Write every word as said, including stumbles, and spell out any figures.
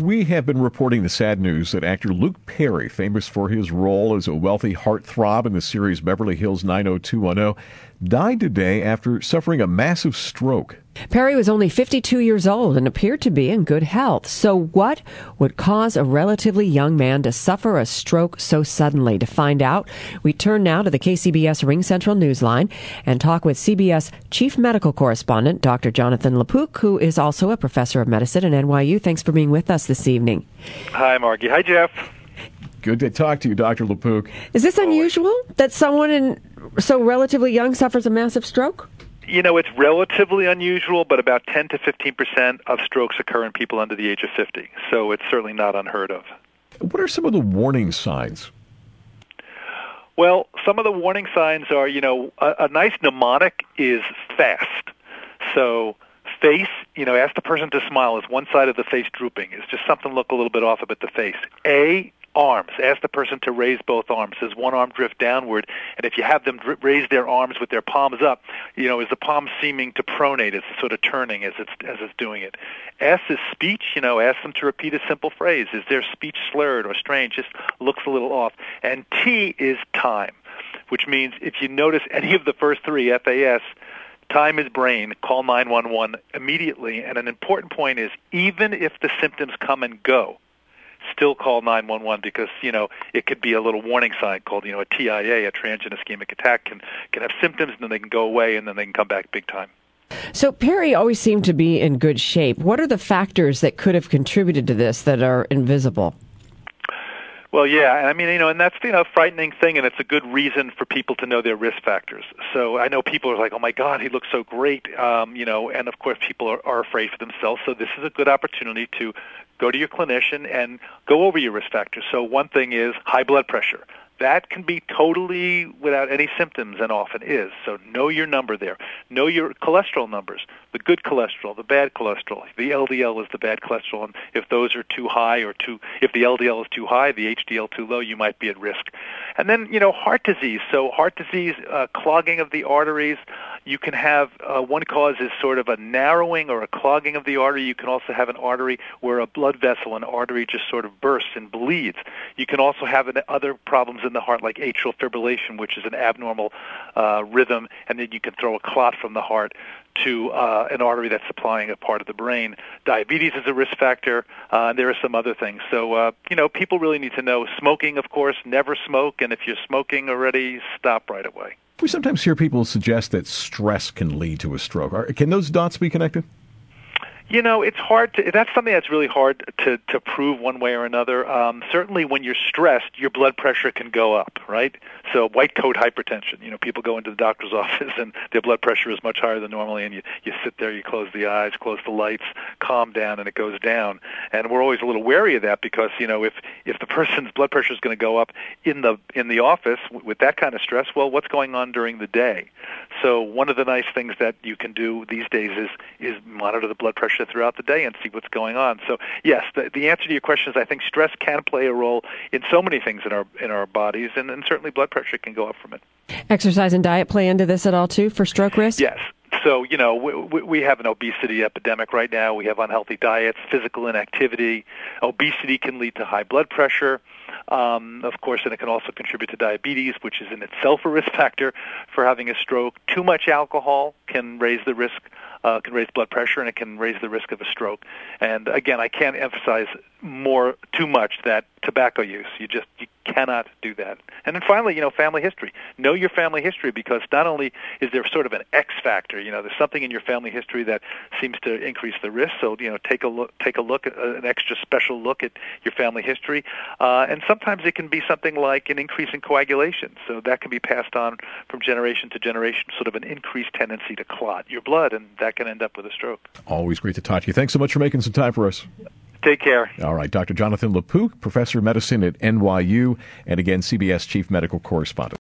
We have been reporting the sad news that actor Luke Perry, famous for his role as a wealthy heartthrob in the series Beverly Hills nine oh two one oh, died today after suffering a massive stroke. Perry was only fifty-two years old and appeared to be in good health. So what would cause a relatively young man to suffer a stroke so suddenly? To find out, we turn now to the K C B S Ring Central Newsline and talk with C B S Chief Medical Correspondent Doctor Jonathan LaPook, who is also a professor of medicine at N Y U. Thanks for being with us this evening. Hi, Margie. Hi, Jeff. Good to talk to you, Doctor LaPook. Is this unusual that someone in so relatively young suffers a massive stroke? You know, it's relatively unusual, but about ten to fifteen percent of strokes occur in people under the age of fifty. So it's certainly not unheard of. What are some of the warning signs? Well, some of the warning signs are, you know, a, a nice mnemonic is fast. So face, you know, ask the person to smile. Is one side of the face drooping? Is just something look a little bit off about the face? A, arms. Ask the person to raise both arms. Does one arm drift downward? And if you have them dr- raise their arms with their palms up, you know, is the palm seeming to pronate? Is it sort of turning as it's as it's doing it? S is speech. You know, ask them to repeat a simple phrase. Is their speech slurred or strange? Just looks a little off. And T is time, which means if you notice any of the first three, F A S, time is brain, call nine one one immediately. And an important point is, even if the symptoms come and go, still call nine one one because, you know, it could be a little warning sign called, you know, a T I A, a transient ischemic attack, can, can have symptoms and then they can go away and then they can come back big time. So Perry always seemed to be in good shape. What are the factors that could have contributed to this that are invisible? Well, yeah, and I mean, you know, and that's, you know, a frightening thing, and it's a good reason for people to know their risk factors. So I know people are like, oh, my God, he looks so great, um, you know, and, of course, people are, are afraid for themselves. So this is a good opportunity to go to your clinician and go over your risk factors. So one thing is high blood pressure. That can be totally without any symptoms and often is. So know your number there. Know your cholesterol numbers, the good cholesterol, the bad cholesterol. The L D L is the bad cholesterol, and if those are too high or too, if the L D L is too high, the H D L too low, you might be at risk. And then, you know, heart disease. So heart disease, uh, clogging of the arteries. You can have, uh, one cause is sort of a narrowing or a clogging of the artery. You can also have an artery where a blood vessel, an artery just sort of bursts and bleeds. You can also have an, other problems in the heart like atrial fibrillation, which is an abnormal uh, rhythm, and then you can throw a clot from the heart to uh, an artery that's supplying a part of the brain. Diabetes is a risk factor, uh, and there are some other things. So, uh, you know, people really need to know. Smoking, of course, never smoke, and if you're smoking already, stop right away. We sometimes hear people suggest that stress can lead to a stroke. Are, can those dots be connected? You know, it's hard to, that's something that's really hard to, to prove one way or another. Um, certainly when you're stressed, your blood pressure can go up, right? So white coat hypertension, you know, people go into the doctor's office and their blood pressure is much higher than normally, and you, you sit there, you close the eyes, close the lights, calm down, and it goes down. And we're always a little wary of that because, you know, if, if the person's blood pressure is going to go up in the, in the office with that kind of stress, well, what's going on during the day? So one of the nice things that you can do these days is, is monitor the blood pressure throughout the day and see what's going on. So yes, the, the answer to your question is I think stress can play a role in so many things in our in our bodies, and, and certainly blood pressure can go up from it. Exercise and diet play into this at all too for stroke risk? Yes. So, you know, we, we have an obesity epidemic right now. We have unhealthy diets, physical inactivity. Obesity can lead to high blood pressure. Um, of course, and it can also contribute to diabetes, which is in itself a risk factor for having a stroke. Too much alcohol can raise the risk, uh, can raise blood pressure, and it can raise the risk of a stroke. And again, I can't emphasize more too much that tobacco use, you just you cannot do that. And then finally, you know, family history. Know your family history, because not only is there sort of an X factor, you know, there's something in your family history that seems to increase the risk. So, you know, take a look, take a look at uh, an extra special look at your family history. Uh, and sometimes it can be something like an increase in coagulation. So that can be passed on from generation to generation, sort of an increased tendency to clot your blood, and that can end up with a stroke. Always great to talk to you. Thanks so much for making some time for us. Take care. All right. Doctor Jonathan LaPook, professor of medicine at N Y U, and again, C B S Chief Medical Correspondent.